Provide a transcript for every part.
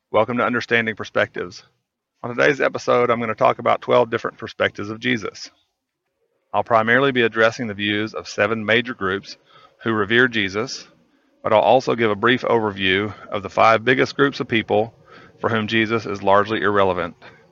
Welcome to Understanding Perspectives. On today's episode, I'm going to talk about 12 different perspectives of Jesus. I'll primarily be addressing the views of 7 major groups who revere Jesus, but I'll also give a brief overview of the 5 biggest groups of people for whom Jesus is largely irrelevant.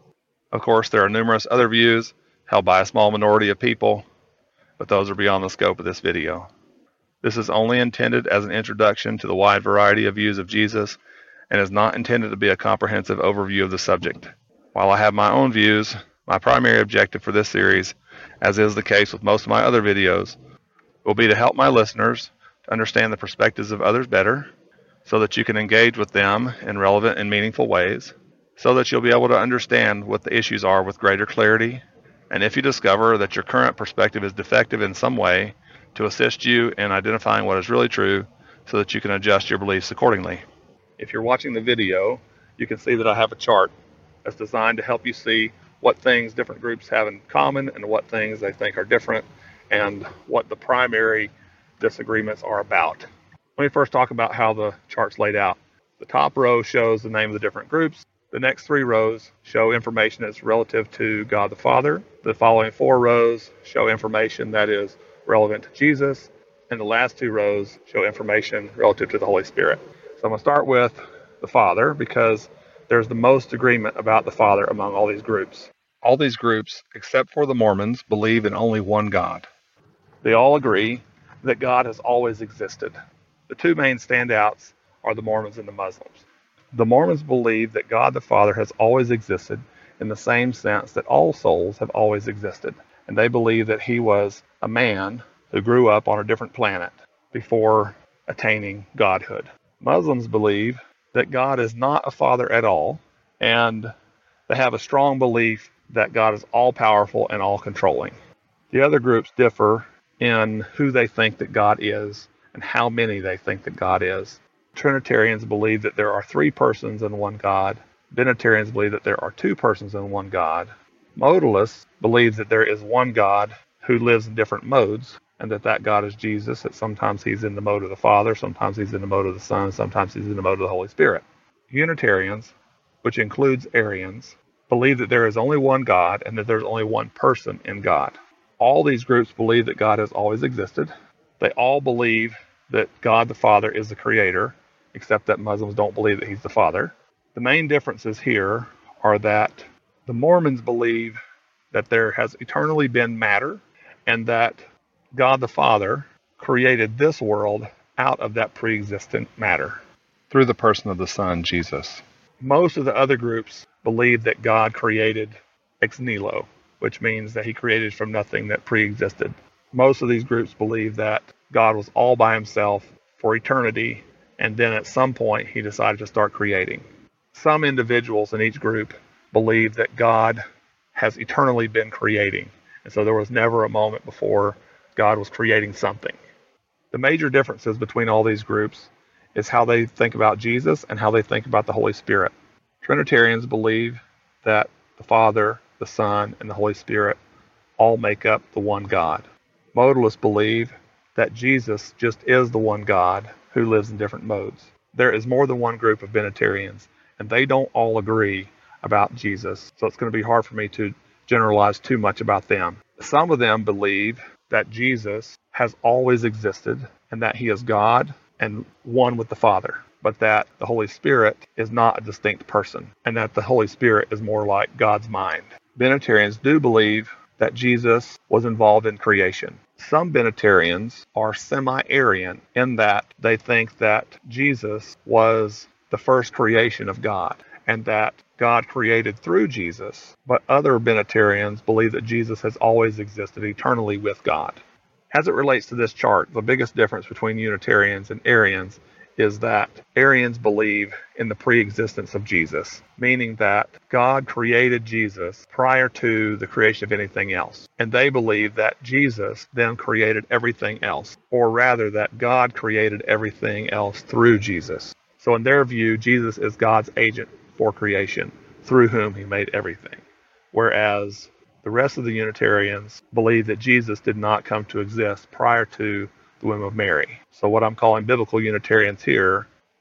Of course, there are numerous other views held by a small minority of people, but those are beyond the scope of this video. This is only intended as an introduction to the wide variety of views of Jesus and is not intended to be a comprehensive overview of the subject. While I have my own views, my primary objective for this series, as is the case with most of my other videos, will be to help my listeners to understand the perspectives of others better, so that you can engage with them in relevant and meaningful ways, so that you'll be able to understand what the issues are with greater clarity, and if you discover that your current perspective is defective in some way, to assist you in identifying what is really true so that you can adjust your beliefs accordingly. If you're watching the video, you can see that I have a chart that's designed to help you see what things different groups have in common and what things they think are different and what the primary disagreements are about. Let me first talk about how the chart's laid out. The top row shows the name of the different groups. The next 3 rows show information that's relative to God the Father. The following 4 rows show information that is relevant to Jesus. And the last 2 rows show information relative to the Holy Spirit. So I'm going to start with the Father because there's the most agreement about the Father among all these groups. All these groups, except for the Mormons, believe in only one God. They all agree that God has always existed. The 2 main standouts are the Mormons and the Muslims. The Mormons believe that God the Father has always existed in the same sense that all souls have always existed. And they believe that he was a man who grew up on a different planet before attaining godhood. Muslims believe that God is not a father at all, and they have a strong belief that God is all-powerful and all-controlling. The other groups differ in who they think that God is and how many they think that God is. Trinitarians believe that there are 3 persons in one God. Binitarians believe that there are 2 persons in one God. Modalists believe that there is one God who lives in different modes, and that God is Jesus, that sometimes he's in the mode of the Father, sometimes he's in the mode of the Son, sometimes he's in the mode of the Holy Spirit. Unitarians, which includes Arians, believe that there is only one God and that there's only one person in God. All these groups believe that God has always existed. They all believe that God the Father is the Creator, except that Muslims don't believe that he's the Father. The main differences here are that the Mormons believe that there has eternally been matter and that God the Father created this world out of that pre-existent matter through the person of the Son, Jesus. Most of the other groups believe that God created ex nihilo, which means that he created from nothing that pre-existed. Most of these groups believe that God was all by himself for eternity, and then at some point he decided to start creating. Some individuals in each group believe that God has eternally been creating, and so there was never a moment before God was creating something. The major differences between all these groups is how they think about Jesus and how they think about the Holy Spirit. Trinitarians believe that the Father, the Son, and the Holy Spirit all make up the one God. Modalists believe that Jesus just is the one God who lives in different modes. There is more than one group of Binitarians, and they don't all agree about Jesus, so it's going to be hard for me to generalize too much about them. Some of them believe that Jesus has always existed and that he is God and one with the Father, but that the Holy Spirit is not a distinct person and that the Holy Spirit is more like God's mind. Binitarians do believe that Jesus was involved in creation. Some Binitarians are semi-Arian in that they think that Jesus was the first creation of God and that God created through Jesus, but other Binitarians believe that Jesus has always existed eternally with God. As it relates to this chart, the biggest difference between Unitarians and Arians is that Arians believe in the pre-existence of Jesus, meaning that God created Jesus prior to the creation of anything else. And they believe that Jesus then created everything else, or rather that God created everything else through Jesus. So in their view, Jesus is God's agent for creation, through whom he made everything. Whereas the rest of the Unitarians believe that Jesus did not come to exist prior to the womb of Mary. So what I'm calling biblical Unitarians here,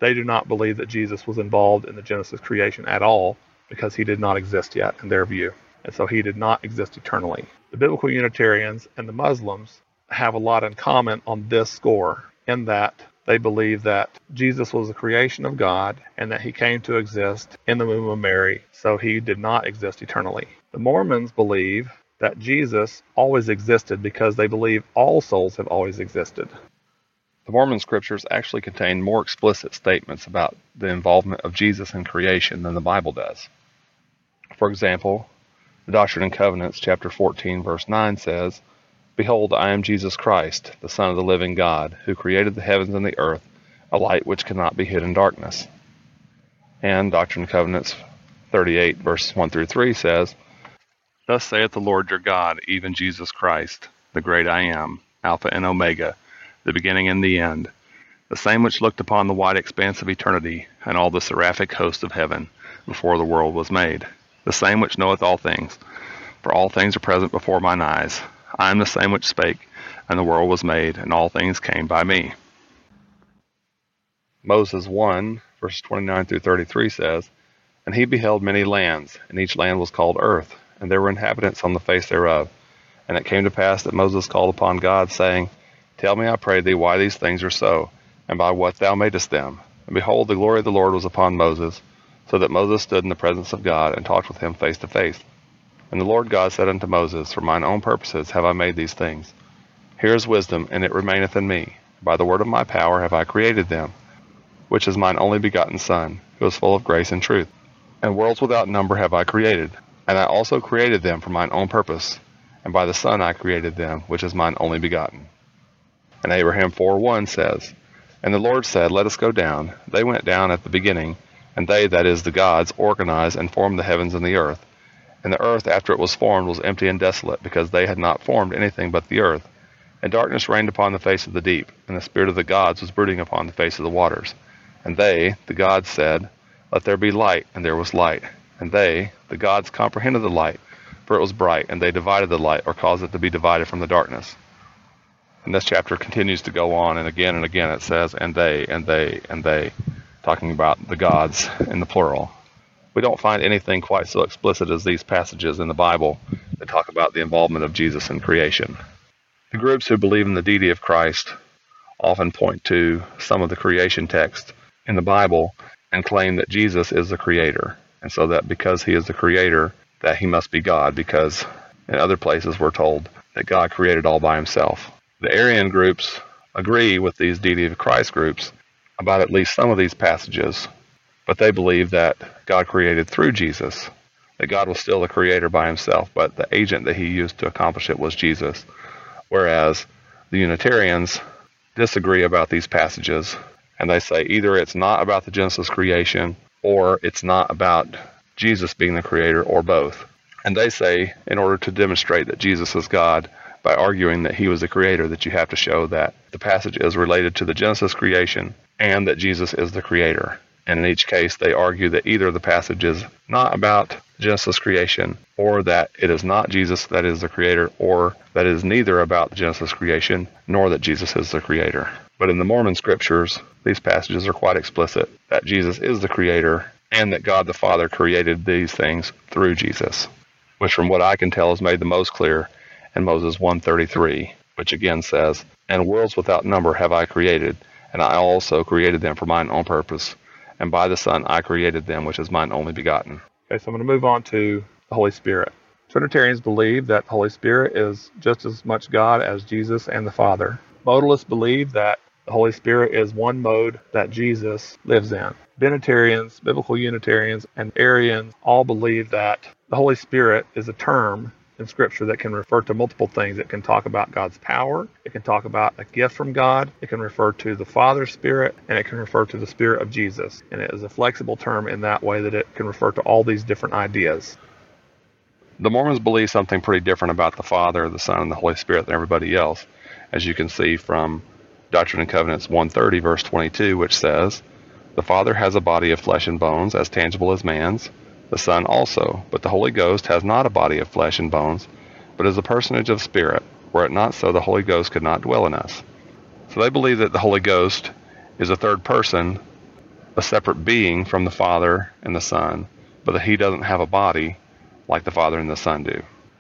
They do not believe that Jesus was involved in the Genesis creation at all because he did not exist yet in their view. And so he did not exist eternally. The biblical Unitarians and the Muslims have a lot in common on this score, in that they believe that Jesus was a creation of God and that he came to exist in the womb of Mary, so he did not exist eternally. The Mormons believe that Jesus always existed because they believe all souls have always existed. The Mormon scriptures actually contain more explicit statements about the involvement of Jesus in creation than the Bible does. For example, the Doctrine and Covenants, chapter 14, verse 9 says, "Behold, I am Jesus Christ, the Son of the living God, who created the heavens and the earth, a light which cannot be hid in darkness." And Doctrine and Covenants 38, verses 1 through 3 says, "Thus saith the Lord your God, even Jesus Christ, the great I am, Alpha and Omega, the beginning and the end, the same which looked upon the wide expanse of eternity, and all the seraphic host of heaven, before the world was made, the same which knoweth all things, for all things are present before mine eyes. I am the same which spake, and the world was made, and all things came by me." Moses 1, verses 29 through 33 says, "And he beheld many lands, and each land was called earth, and there were inhabitants on the face thereof. And it came to pass that Moses called upon God, saying, Tell me, I pray thee, why these things are so, and by what thou madest them. And behold, the glory of the Lord was upon Moses, so that Moses stood in the presence of God, and talked with him face to face. And the Lord God said unto Moses, For mine own purposes have I made these things. Here is wisdom, and it remaineth in me. By the word of my power have I created them, which is mine only begotten Son, who is full of grace and truth. And worlds without number have I created, and I also created them for mine own purpose, and by the Son I created them, which is mine only begotten." And Abraham 4:1 says, "And the Lord said, Let us go down. They went down at the beginning, and they, that is, the gods, organized and formed the heavens and the earth. And the earth after it was formed was empty and desolate, because they had not formed anything but the earth. And darkness reigned upon the face of the deep, and the spirit of the gods was brooding upon the face of the waters. And they, the gods, said, Let there be light, and there was light. And they, the gods, comprehended the light, for it was bright, and they divided the light, or caused it to be divided from the darkness." And this chapter continues to go on, and again it says, and they, talking about the gods in the plural. We don't find anything quite so explicit as these passages in the Bible that talk about the involvement of Jesus in creation. The groups who believe in the deity of Christ often point to some of the creation text in the Bible and claim that Jesus is the creator, and so that because he is the creator, that he must be God, because in other places we're told that God created all by himself. The Arian groups agree with these deity of Christ groups about at least some of these passages, but they believe that God created through Jesus, that God was still the creator by himself, but the agent that he used to accomplish it was Jesus. Whereas the Unitarians disagree about these passages, and they say either it's not about the Genesis creation, or it's not about Jesus being the creator, or both. And they say in order to demonstrate that Jesus is God, by arguing that he was the creator, that you have to show that the passage is related to the Genesis creation and that Jesus is the creator. And in each case, they argue that either the passage is not about Genesis creation, or that it is not Jesus that is the creator, or that it is neither about the Genesis creation, nor that Jesus is the creator. But in the Mormon scriptures, these passages are quite explicit that Jesus is the creator, and that God the Father created these things through Jesus, which from what I can tell is made the most clear in Moses 1:33, which again says, "And worlds without number have I created, and I also created them for mine own purpose, and by the Son I created them, which is mine only begotten." Okay, so I'm going to move on to the Holy Spirit. Trinitarians believe that the Holy Spirit is just as much God as Jesus and the Father. Modalists believe that the Holy Spirit is one mode that Jesus lives in. Binitarians, Biblical Unitarians, and Arians all believe that the Holy Spirit is a term in Scripture that can refer to multiple things. It can talk about God's power, it can talk about a gift from God, it can refer to the Father's Spirit, and it can refer to the Spirit of Jesus. And it is a flexible term in that way that it can refer to all these different ideas. The Mormons believe something pretty different about the Father, the Son, and the Holy Spirit than everybody else, as you can see from Doctrine and Covenants 1:30, verse 22, which says, "The Father has a body of flesh and bones, as tangible as man's, the Son also, but the Holy Ghost has not a body of flesh and bones, but is a personage of spirit. Were it not so, the Holy Ghost could not dwell in us." So they believe that the Holy Ghost is a third person a separate being from the Father and the Son, but that he doesn't have a body like the Father and the Son do.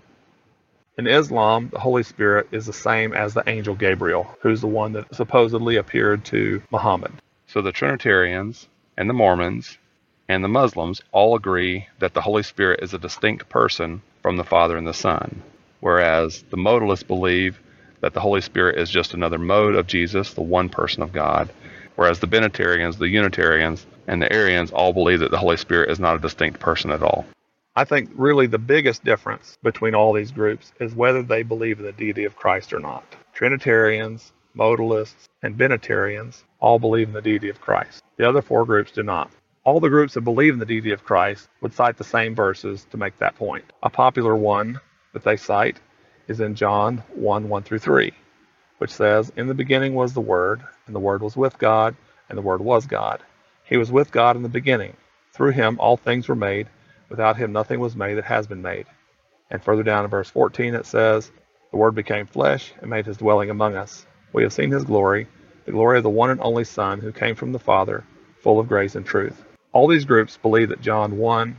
In Islam, the Holy Spirit is the same as the angel Gabriel, who's the one that supposedly appeared to Muhammad. So the Trinitarians and the Mormons and the Muslims all agree that the Holy Spirit is a distinct person from the Father and the Son, whereas the modalists believe that the Holy Spirit is just another mode of Jesus, the one person of God, whereas the Binitarians, the Unitarians, and the Arians all believe that the Holy Spirit is not a distinct person at all. I think really the biggest difference between all these groups is whether they believe in the deity of Christ or not. Trinitarians, modalists, and Binitarians all believe in the deity of Christ. The other four groups do not. All the groups that believe in the deity of Christ would cite the same verses to make that point. A popular one that they cite is in John 1:1-3, which says, "In the beginning was the Word, and the Word was with God, and the Word was God. He was with God in the beginning. Through him all things were made. Without him nothing was made that has been made." And further down in verse 14 it says, "The Word became flesh and made his dwelling among us. We have seen his glory, the glory of the one and only Son who came from the Father, full of grace and truth." All these groups believe that John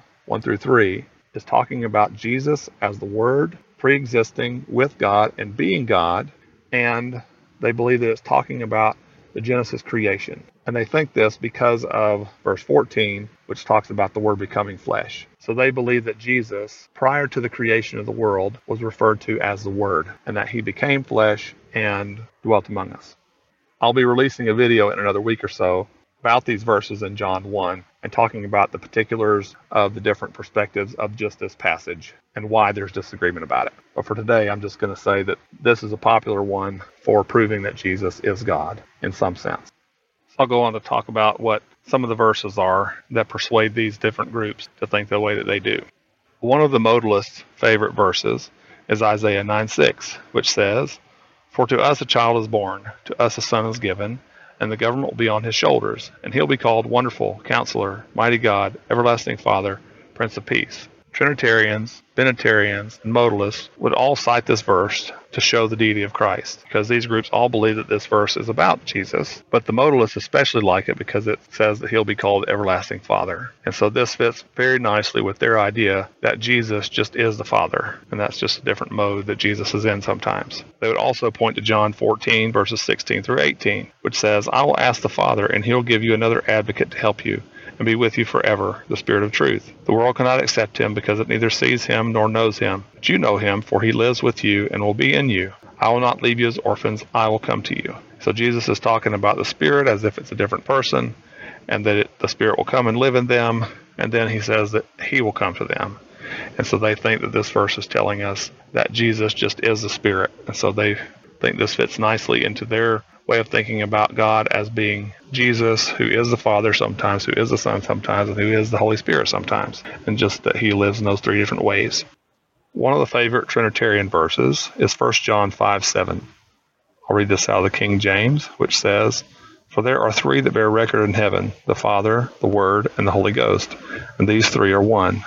1:1-3 is talking about Jesus as the Word, pre-existing with God and being God, and they believe that it's talking about the Genesis creation. And they think this because of verse 14, which talks about the Word becoming flesh. So they believe that Jesus, prior to the creation of the world, was referred to as the Word, and that he became flesh and dwelt among us. I'll be releasing a video in another week or so about these verses in John 1 and talking about the particulars of the different perspectives of just this passage and why there's disagreement about it. But for today, I'm just going to say that this is a popular one for proving that Jesus is God in some sense. So I'll go on to talk about what some of the verses are that persuade these different groups to think the way that they do. One of the modalists' favorite verses is Isaiah 9:6, which says, "For to us a child is born, to us a son is given, and the government will be on his shoulders, and he'll be called Wonderful, Counselor, Mighty God, Everlasting Father, Prince of Peace." Trinitarians, Binitarians, and modalists would all cite this verse to show the deity of Christ, because these groups all believe that this verse is about Jesus, but the modalists especially like it because it says that he'll be called Everlasting Father. And so this fits very nicely with their idea that Jesus just is the Father, and that's just a different mode that Jesus is in sometimes. They would also point to John 14, verses 16-18, which says, "I will ask the Father, and he'll give you another advocate to help you and be with you forever, the Spirit of truth. The world cannot accept him because it neither sees him nor knows him. But you know him, for he lives with you and will be in you. I will not leave you as orphans. I will come to you." So Jesus is talking about the Spirit as if it's a different person, and that the Spirit will come and live in them, and then he says that he will come to them. And so they think that this verse is telling us that Jesus just is the Spirit. And so they think this fits nicely into their way of thinking about God as being Jesus, who is the Father sometimes, who is the Son sometimes, and who is the Holy Spirit sometimes, and just that he lives in those three different ways. One of the favorite Trinitarian verses is 1 John 5:7. I'll read this out of the King James, which says, "For there are three that bear record in heaven, the Father, the Word, and the Holy Ghost, and these three are one."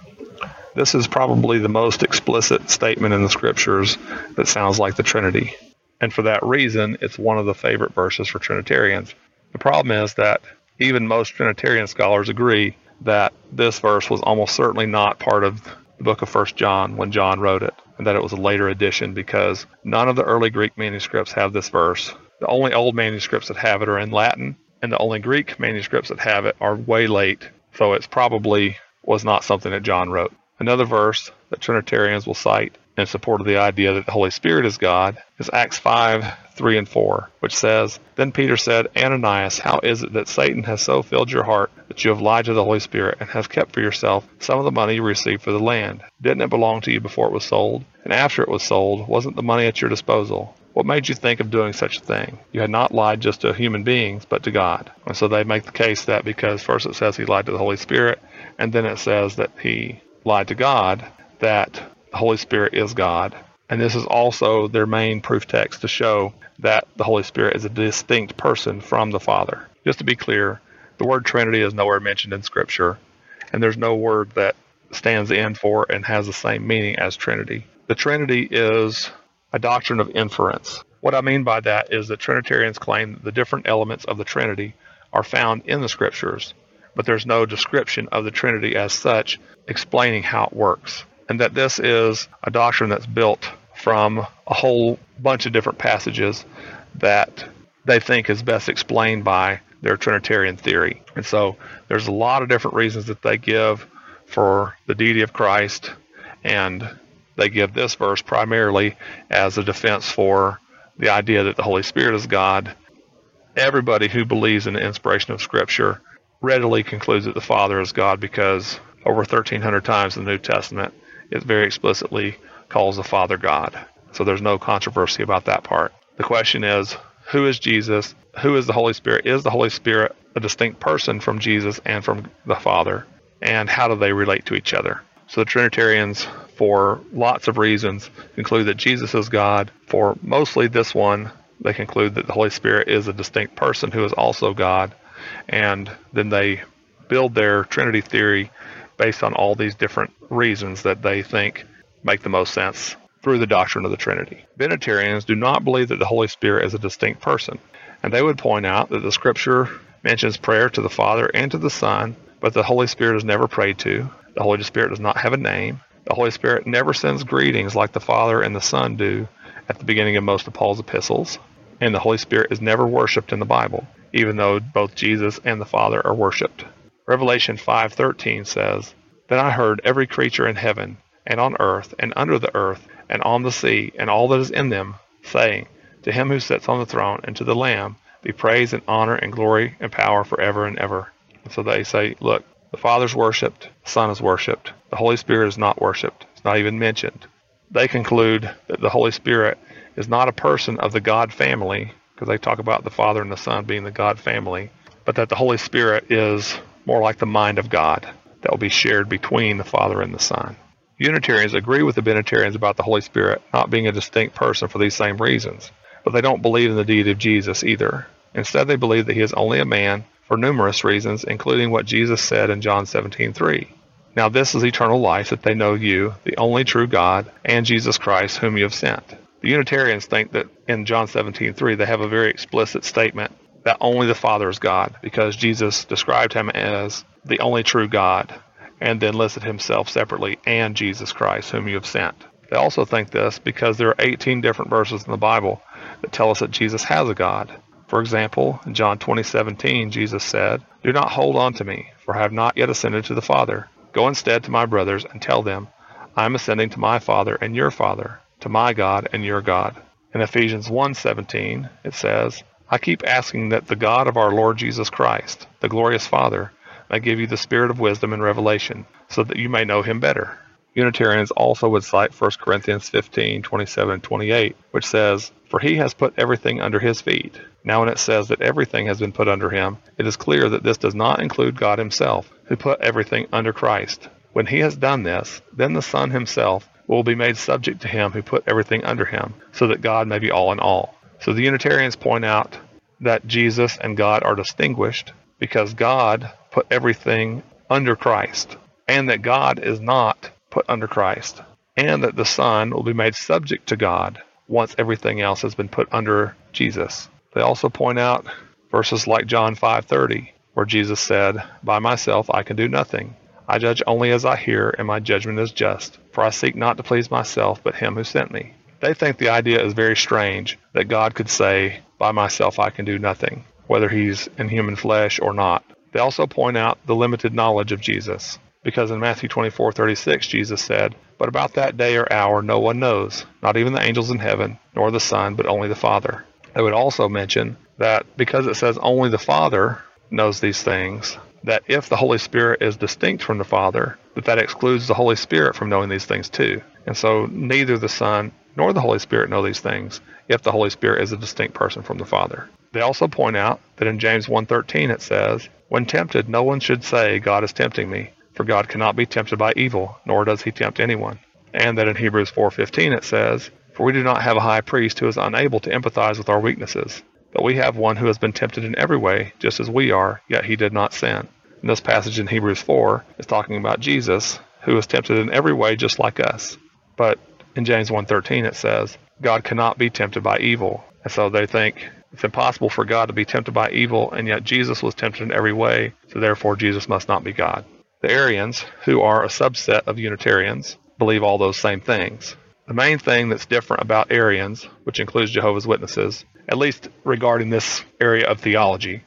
This is probably the most explicit statement in the Scriptures that sounds like the Trinity. And for that reason, it's one of the favorite verses for Trinitarians. The problem is that even most Trinitarian scholars agree that this verse was almost certainly not part of the book of 1 John when John wrote it, and that it was a later addition because none of the early Greek manuscripts have this verse. The only old manuscripts that have it are in Latin, and the only Greek manuscripts that have it are way late, so it probably was not something that John wrote. Another verse that Trinitarians will cite in support of the idea that the Holy Spirit is God is Acts 5:3-4, which says, "Then Peter said, 'Ananias, how is it that Satan has so filled your heart that you have lied to the Holy Spirit and have kept for yourself some of the money you received for the land? Didn't it belong to you before it was sold? And after it was sold, wasn't the money at your disposal? What made you think of doing such a thing? You had not lied just to human beings, but to God.'" And so they make the case that because first it says he lied to the Holy Spirit, and then it says that he lied to God, that the Holy Spirit is God. And this is also their main proof text to show that the Holy Spirit is a distinct person from the Father. Just to be clear, the word Trinity is nowhere mentioned in Scripture, and there's no word that stands in for and has the same meaning as Trinity. The Trinity is a doctrine of inference. What I mean by that is that Trinitarians claim that the different elements of the Trinity are found in the Scriptures, but there's no description of the Trinity as such explaining how it works. And that this is a doctrine that's built from a whole bunch of different passages that they think is best explained by their Trinitarian theory. And so there's a lot of different reasons that they give for the deity of Christ, and they give this verse primarily as a defense for the idea that the Holy Spirit is God. Everybody who believes in the inspiration of Scripture readily concludes that the Father is God, because over 1,300 times in the New Testament it very explicitly calls the Father God. So there's no controversy about that part. The question is, who is Jesus? Who is the Holy Spirit? Is the Holy Spirit a distinct person from Jesus and from the Father? And how do they relate to each other? So the Trinitarians, for lots of reasons, conclude that Jesus is God. For mostly this one, they conclude that the Holy Spirit is a distinct person who is also God. And then they build their Trinity theory based on all these different reasons that they think make the most sense through the doctrine of the Trinity. Binitarians do not believe that the Holy Spirit is a distinct person, and they would point out that the Scripture mentions prayer to the Father and to the Son, but the Holy Spirit is never prayed to. The Holy Spirit does not have a name. The Holy Spirit never sends greetings like the Father and the Son do at the beginning of most of Paul's epistles, and the Holy Spirit is never worshipped in the Bible, even though both Jesus and the Father are worshipped. Revelation 5:13 says, "Then I heard every creature in heaven, and on earth, and under the earth, and on the sea, and all that is in them, saying, To him who sits on the throne, and to the Lamb, be praise and honor and glory and power forever and ever." And so they say, look, the Father's worshipped, the Son is worshipped, the Holy Spirit is not worshipped. It's not even mentioned. They conclude that the Holy Spirit is not a person of the God family, because they talk about the Father and the Son being the God family, but that the Holy Spirit is more like the mind of God that will be shared between the Father and the Son. Unitarians agree with the Binitarians about the Holy Spirit not being a distinct person for these same reasons, but they don't believe in the deity of Jesus either. Instead, they believe that he is only a man for numerous reasons, including what Jesus said in John 17:3. "Now this is eternal life, that they know you, the only true God, and Jesus Christ, whom you have sent." The Unitarians think that in John 17:3 they have a very explicit statement that only the Father is God, because Jesus described him as the only true God, and then listed himself separately, and Jesus Christ, whom you have sent. They also think this because there are 18 different verses in the Bible that tell us that Jesus has a God. For example, in John 20:17, Jesus said, "Do not hold on to me, for I have not yet ascended to the Father. Go instead to my brothers and tell them, I am ascending to my Father and your Father, to my God and your God." In Ephesians 1:17, it says, "I keep asking that the God of our Lord Jesus Christ, the glorious Father, may give you the spirit of wisdom and revelation, so that you may know him better." Unitarians also would cite 1 Corinthians 15:27-28, which says, "For he has put everything under his feet." Now when it says that everything has been put under him, it is clear that this does not include God himself, who put everything under Christ. When he has done this, then the Son himself will be made subject to him who put everything under him, so that God may be all in all. So the Unitarians point out that Jesus and God are distinguished because God put everything under Christ, and that God is not put under Christ, and that the Son will be made subject to God once everything else has been put under Jesus. They also point out verses like John 5:30, where Jesus said, "By myself I can do nothing. I judge only as I hear, and my judgment is just, for I seek not to please myself, but him who sent me." They think the idea is very strange that God could say, "By myself I can do nothing," whether he's in human flesh or not. They also point out the limited knowledge of Jesus, because in Matthew 24:36 Jesus said, "But about that day or hour no one knows, not even the angels in heaven, nor the Son, but only the Father." They would also mention that because it says only the Father knows these things, that if the Holy Spirit is distinct from the Father, that excludes the Holy Spirit from knowing these things too. And so neither the Son nor the Holy Spirit know these things if the Holy Spirit is a distinct person from the Father. They also point out that in James 1:13 it says, "When tempted, no one should say, 'God is tempting me,' for God cannot be tempted by evil, nor does he tempt anyone." And that in Hebrews 4:15 it says, "For we do not have a high priest who is unable to empathize with our weaknesses, but we have one who has been tempted in every way, just as we are, yet he did not sin." And this passage in Hebrews 4 is talking about Jesus, who was tempted in every way just like us. But in James 1:13 it says, "God cannot be tempted by evil." And so they think It's impossible for God to be tempted by evil, and yet Jesus was tempted in every way, so therefore Jesus must not be God. The Arians, who are a subset of Unitarians, believe all those same things. The main thing that's different about Arians, which includes Jehovah's Witnesses, at least regarding this area of theology,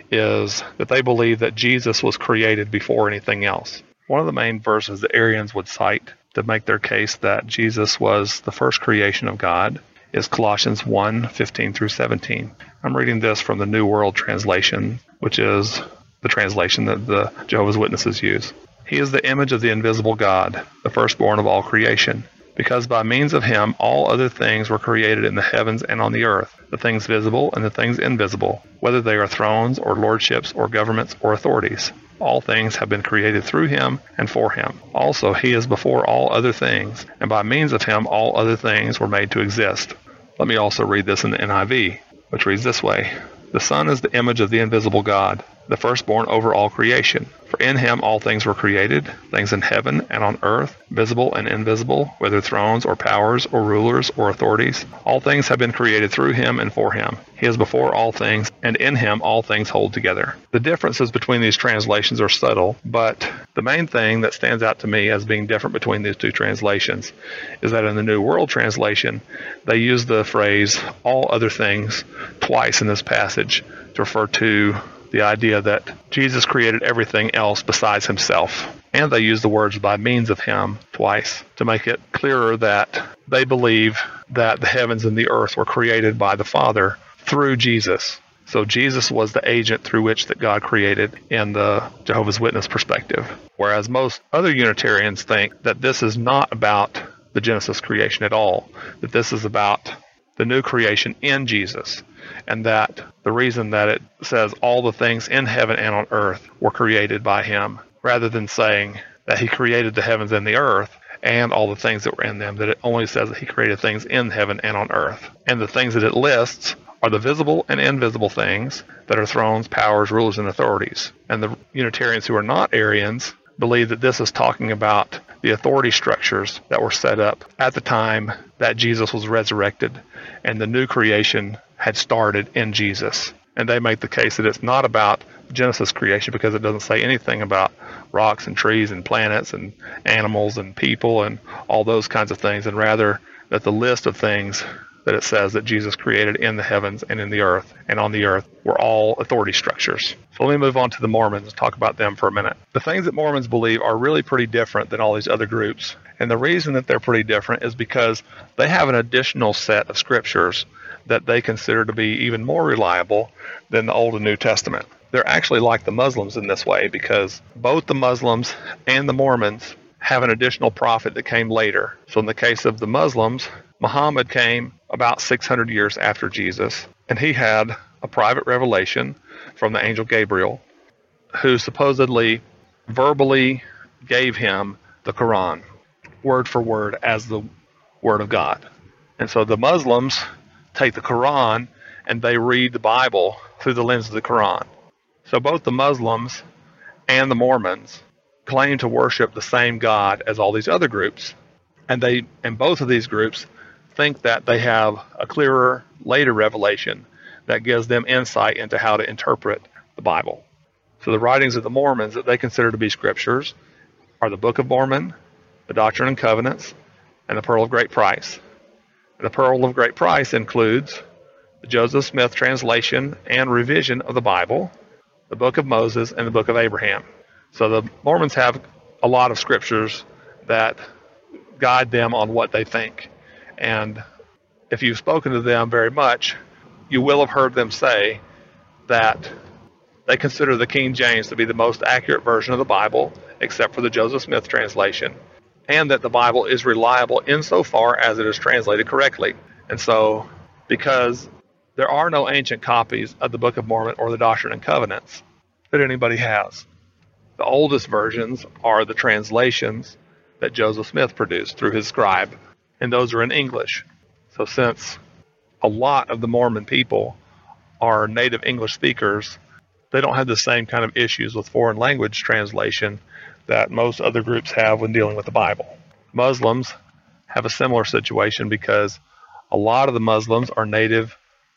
is that they believe that Jesus was created before anything else. One of the main verses that Arians would cite to make their case that Jesus was the first creation of God is Colossians 1:15 through 17. I'm reading this from the New World Translation, which is the translation that the Jehovah's Witnesses use. He is the image of the invisible God, the firstborn of all creation, because by means of him all other things were created in the heavens and on the earth, the things visible and the things invisible, whether they are thrones or lordships or governments or authorities. All things have been created through him and for him. Also, he is before all other things, and by means of him all other things were made to exist. Let me also read this in the NIV, which reads this way. The Son is the image of the invisible God, the firstborn over all creation. For in him all things were created, things in heaven and on earth, visible and invisible, whether thrones or powers or rulers or authorities. All things have been created through him and for him. He is before all things, and in him all things hold together. The differences between these translations are subtle, but the main thing that stands out to me as being different between these two translations is that in the New World Translation, they use the phrase all other things twice in this passage to refer to the idea that Jesus created everything else besides himself. And they use the words by means of him twice to make it clearer that they believe that the heavens and the earth were created by the Father through Jesus. So Jesus was the agent through which that God created in the Jehovah's Witness perspective. Whereas most other Unitarians think that this is not about the Genesis creation at all, that this is about the new creation in Jesus. And that the reason that it says all the things in heaven and on earth were created by him, rather than saying that he created the heavens and the earth and all the things that were in them, that it only says that he created things in heaven and on earth. And the things that it lists are the visible and invisible things that are thrones, powers, rulers, and authorities. And the Unitarians who are not Arians believe that this is talking about the authority structures that were set up at the time that Jesus was resurrected and the new creation had started in Jesus. And they make the case that it's not about Genesis creation because it doesn't say anything about rocks and trees and planets and animals and people and all those kinds of things, and rather that the list of things that it says that Jesus created in the heavens and in the earth and on the earth were all authority structures. So let me move on to the Mormons and talk about them for a minute. The things that Mormons believe are really pretty different than all these other groups. And the reason that they're pretty different is because they have an additional set of scriptures that they consider to be even more reliable than the Old and New Testament. They're actually like the Muslims in this way because both the Muslims and the Mormons have an additional prophet that came later. So in the case of the Muslims, Muhammad came about 600 years after Jesus, and he had a private revelation from the angel Gabriel, who supposedly verbally gave him the Quran, word for word, as the word of God. And so the Muslims take the Quran and they read the Bible through the lens of the Quran. So both the Muslims and the Mormons claim to worship the same God as all these other groups. And both of these groups think that they have a clearer later revelation that gives them insight into how to interpret the Bible. So the writings of the Mormons that they consider to be scriptures are the Book of Mormon, the Doctrine and Covenants, and the Pearl of Great Price. And the Pearl of Great Price includes the Joseph Smith translation and revision of the Bible, the Book of Moses, and the Book of Abraham. So the Mormons have a lot of scriptures that guide them on what they think. And if you've spoken to them very much, you will have heard them say that they consider the King James to be the most accurate version of the Bible, except for the Joseph Smith translation, and that the Bible is reliable insofar as it is translated correctly. And so, because there are no ancient copies of the Book of Mormon or the Doctrine and Covenants that anybody has, the oldest versions are the translations that Joseph Smith produced through his scribe, and those are in English. So since a lot of the Mormon people are native English speakers, they don't have the same kind of issues with foreign language translation that most other groups have when dealing with the Bible. Muslims have a similar situation because a lot of the Muslims are native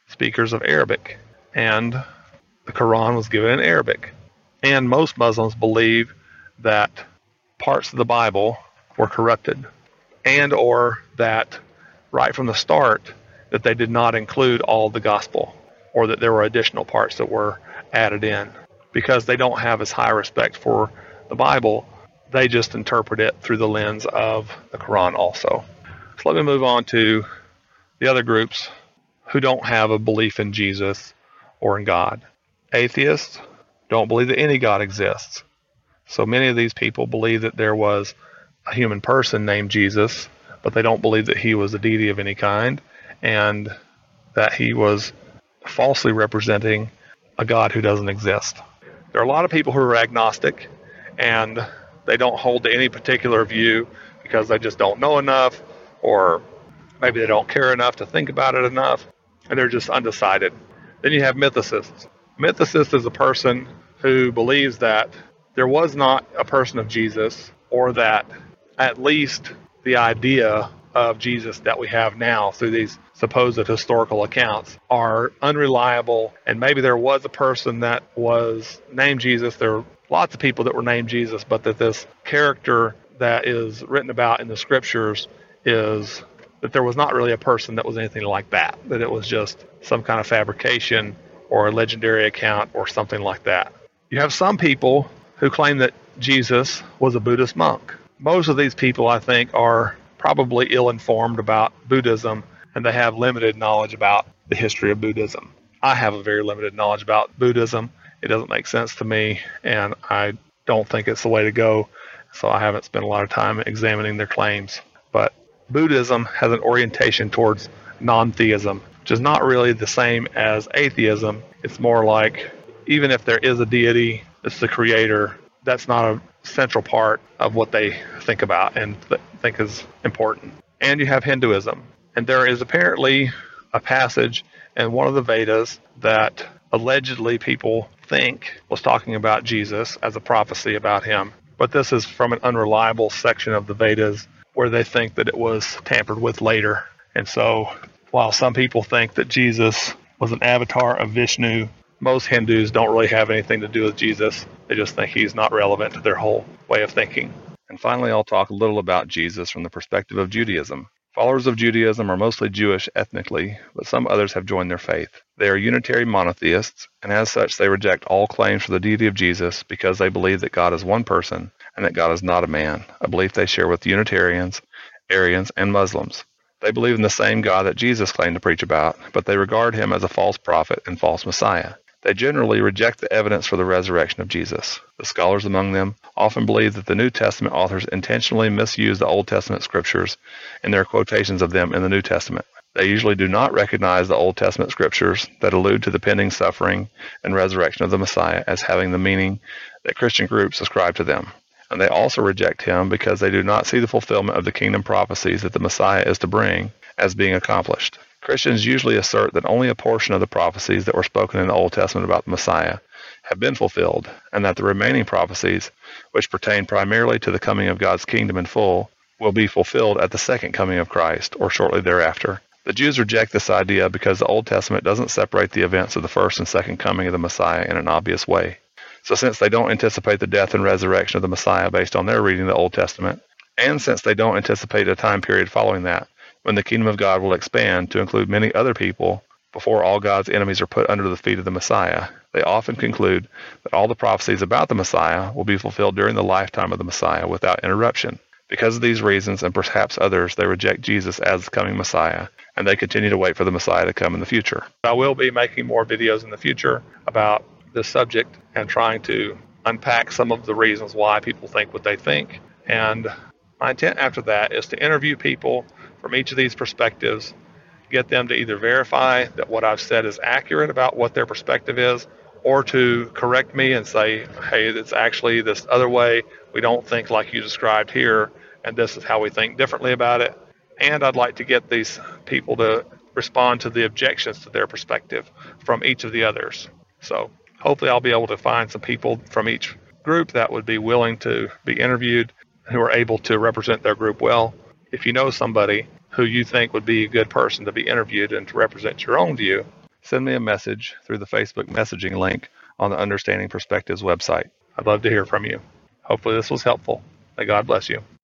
speakers of Arabic, and the Quran was given in Arabic. And most Muslims believe that parts of the Bible were corrupted, and or that right from the start that they did not include all of the gospel, or that there were additional parts that were added in. Because they don't have as high respect for the Bible, they just interpret it through the lens of the Quran also. So let me move on to the other groups who don't have a belief in Jesus or in God. Atheists don't believe that any God exists. So many of these people believe that there was a human person named Jesus, but they don't believe that he was a deity of any kind, and that he was falsely representing a God who doesn't exist. There are a lot of people who are agnostic, and they don't hold to any particular view because they just don't know enough, or maybe they don't care enough to think about it enough, and they're just undecided. Then you have mythicists. Mythicist is a person who believes that there was not a person of Jesus, or that at least the idea of Jesus that we have now through these supposed historical accounts are unreliable, and maybe there was a person that was named Jesus. There are lots of people that were named Jesus, but that this character that is written about in the scriptures is that there was not really a person that was anything like that, that it was just some kind of fabrication or a legendary account or something like that. You have some people who claim that Jesus was a Buddhist monk. Most of these people, I think, are probably ill-informed about Buddhism, and they have limited knowledge about the history of Buddhism. I have a very limited knowledge about Buddhism. It doesn't make sense to me, and I don't think it's the way to go, so I haven't spent a lot of time examining their claims. But Buddhism has an orientation towards non-theism, which is not really the same as atheism. It's more like, even if there is a deity, it's the creator, that's not a central part of what they think about and think is important. And you have Hinduism. And there is apparently a passage in one of the Vedas that allegedly people think was talking about Jesus as a prophecy about him. But this is from an unreliable section of the Vedas where they think that it was tampered with later. And so while some people think that Jesus was an avatar of Vishnu, most Hindus don't really have anything to do with Jesus. They just think he's not relevant to their whole way of thinking. And finally, I'll talk a little about Jesus from the perspective of Judaism. Followers of Judaism are mostly Jewish ethnically, but some others have joined their faith. They are Unitary monotheists, and as such they reject all claims for the deity of Jesus because they believe that God is one person and that God is not a man, a belief they share with Unitarians, Arians, and Muslims. They believe in the same God that Jesus claimed to preach about, but they regard him as a false prophet and false Messiah. They generally reject the evidence for the resurrection of Jesus. The scholars among them often believe that the New Testament authors intentionally misuse the Old Testament scriptures in their quotations of them in the New Testament. They usually do not recognize the Old Testament scriptures that allude to the pending suffering and resurrection of the Messiah as having the meaning that Christian groups ascribe to them. And they also reject him because they do not see the fulfillment of the kingdom prophecies that the Messiah is to bring as being accomplished. Christians usually assert that only a portion of the prophecies that were spoken in the Old Testament about the Messiah have been fulfilled, and that the remaining prophecies, which pertain primarily to the coming of God's kingdom in full, will be fulfilled at the second coming of Christ, or shortly thereafter. The Jews reject this idea because the Old Testament doesn't separate the events of the first and second coming of the Messiah in an obvious way. So since they don't anticipate the death and resurrection of the Messiah based on their reading of the Old Testament, and since they don't anticipate a time period following that, when the kingdom of God will expand to include many other people before all God's enemies are put under the feet of the Messiah, they often conclude that all the prophecies about the Messiah will be fulfilled during the lifetime of the Messiah without interruption. Because of these reasons, and perhaps others, they reject Jesus as the coming Messiah, and they continue to wait for the Messiah to come in the future. I will be making more videos in the future about this subject and trying to unpack some of the reasons why people think what they think. And my intent after that is to interview people from each of these perspectives, get them to either verify that what I've said is accurate about what their perspective is, or to correct me and say, hey, it's actually this other way. We don't think like you described here, and this is how we think differently about it. And I'd like to get these people to respond to the objections to their perspective from each of the others. So hopefully I'll be able to find some people from each group that would be willing to be interviewed, who are able to represent their group well. If you know somebody who you think would be a good person to be interviewed and to represent your own view, send me a message through the Facebook messaging link on the Understanding Perspectives website. I'd love to hear from you. Hopefully this was helpful. May God bless you.